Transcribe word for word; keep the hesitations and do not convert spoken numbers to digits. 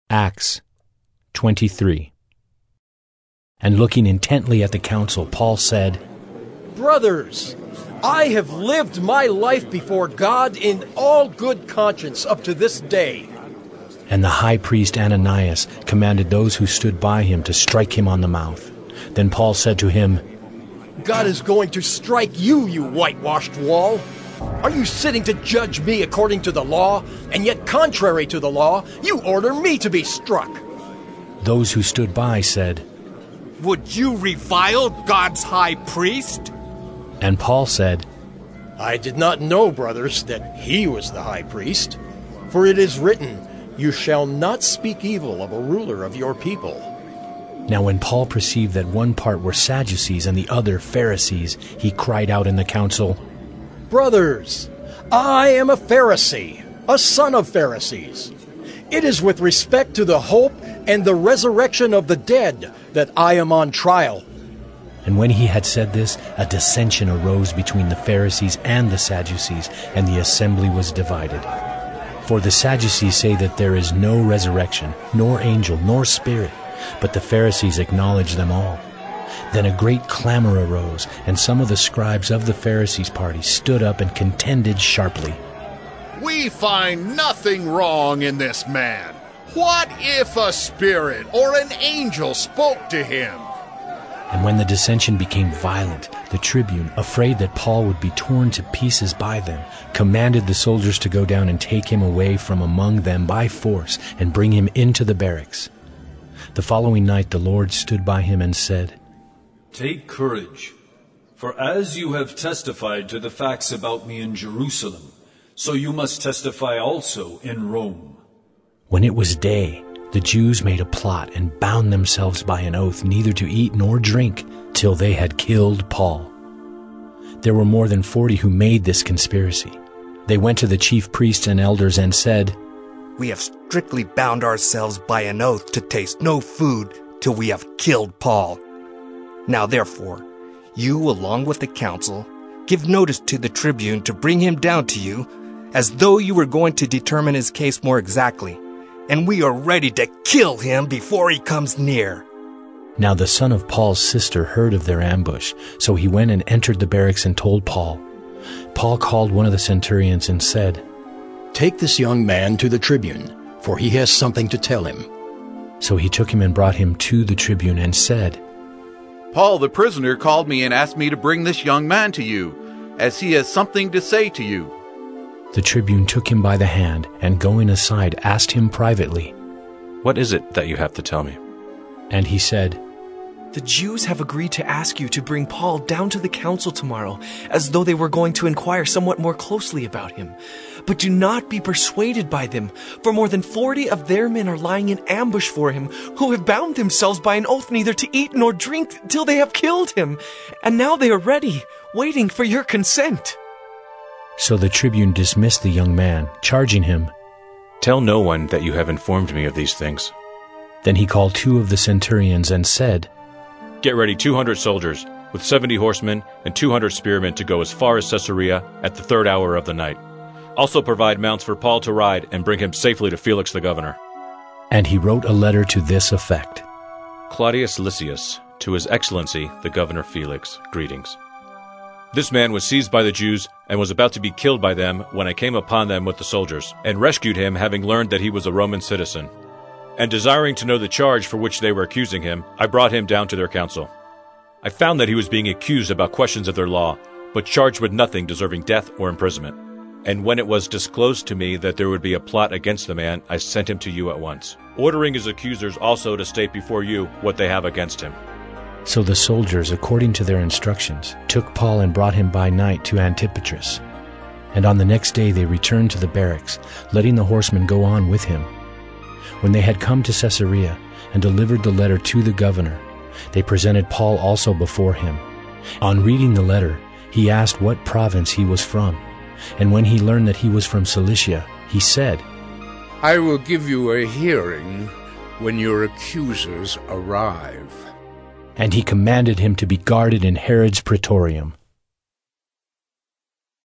Acts twenty-three. And looking intently at the council, Paul said, Brothers, I have lived my life before God in all good conscience up to this day. And the high priest Ananias commanded those who stood by him to strike him on the mouth. Then Paul said to him, God is going to strike you, you whitewashed wall. Are you sitting to judge me according to the law, and yet contrary to the law, you order me to be struck? Those who stood by said, Would you revile God's high priest? And Paul said, I did not know, brothers, that he was the high priest. For it is written, You shall not speak evil of a ruler of your people. Now when Paul perceived that one part were Sadducees and the other Pharisees, he cried out in the council, Brothers, I am a Pharisee, a son of Pharisees. It is with respect to the hope and the resurrection of the dead that I am on trial. And when he had said this, a dissension arose between the Pharisees and the Sadducees, and the assembly was divided. For the Sadducees say that there is no resurrection, nor angel, nor spirit, but the Pharisees acknowledge them all. Then a great clamor arose, and some of the scribes of the Pharisees' party stood up and contended sharply. We find nothing wrong in this man. What if a spirit or an angel spoke to him? And when the dissension became violent, the tribune, afraid that Paul would be torn to pieces by them, commanded the soldiers to go down and take him away from among them by force and bring him into the barracks. The following night the Lord stood by him and said, Take courage, for as you have testified to the facts about me in Jerusalem, so you must testify also in Rome. When it was day, the Jews made a plot and bound themselves by an oath neither to eat nor drink till they had killed Paul. There were more than forty who made this conspiracy. They went to the chief priests and elders and said, We have strictly bound ourselves by an oath to taste no food till we have killed Paul. Now therefore, you along with the council, give notice to the tribune to bring him down to you, as though you were going to determine his case more exactly. And we are ready to kill him before he comes near. Now the son of Paul's sister heard of their ambush, so he went and entered the barracks and told Paul. Paul called one of the centurions and said, Take this young man to the tribune, for he has something to tell him. So he took him and brought him to the tribune and said, Paul the prisoner called me and asked me to bring this young man to you, as he has something to say to you. The tribune took him by the hand, and going aside asked him privately, What is it that you have to tell me? And he said, The Jews have agreed to ask you to bring Paul down to the council tomorrow, as though they were going to inquire somewhat more closely about him. But do not be persuaded by them, for more than forty of their men are lying in ambush for him, who have bound themselves by an oath neither to eat nor drink till they have killed him. And now they are ready, waiting for your consent. So the tribune dismissed the young man, charging him, Tell no one that you have informed me of these things. Then he called two of the centurions and said, Get ready two hundred soldiers, with seventy horsemen and two hundred spearmen to go as far as Caesarea at the third hour of the night. Also provide mounts for Paul to ride and bring him safely to Felix the governor. And he wrote a letter to this effect. Claudius Lysias, to His Excellency the Governor Felix, greetings. This man was seized by the Jews and was about to be killed by them when I came upon them with the soldiers, and rescued him, having learned that he was a Roman citizen. And desiring to know the charge for which they were accusing him, I brought him down to their council. I found that he was being accused about questions of their law, but charged with nothing deserving death or imprisonment. And when it was disclosed to me that there would be a plot against the man, I sent him to you at once, ordering his accusers also to state before you what they have against him. So the soldiers, according to their instructions, took Paul and brought him by night to Antipatris. And on the next day they returned to the barracks, letting the horsemen go on with him. When they had come to Caesarea and delivered the letter to the governor, they presented Paul also before him. On reading the letter, he asked what province he was from. And when he learned that he was from Cilicia, he said, I will give you a hearing when your accusers arrive. And he commanded him to be guarded in Herod's praetorium,